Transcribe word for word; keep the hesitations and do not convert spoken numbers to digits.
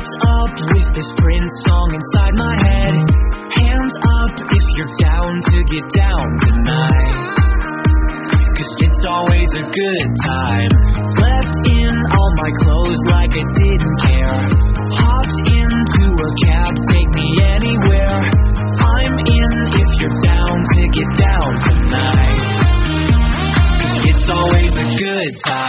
Lights up with this Prince song inside my head. Hands up if you're down to get down tonight, 'cause it's always a good time. Left in all my clothes like I didn't care. Hopped into a cab, take me anywhere. I'm in if you're down to get down tonight, 'cause it's always a good time.